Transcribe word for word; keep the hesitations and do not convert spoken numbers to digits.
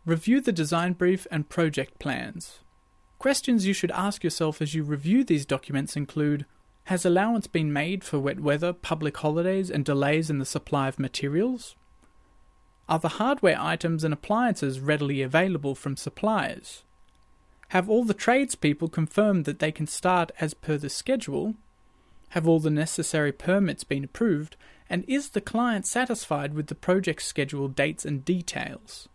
Review the design brief and project plans. Questions you should ask yourself as you review these documents include: has allowance been made for wet weather, public holidays, and delays in the supply of materials? Are the hardware items and appliances readily available from suppliers? Have all the tradespeople confirmed that they can start as per the schedule? Have all the necessary permits been approved? And is the client satisfied with the project schedule, dates, and details?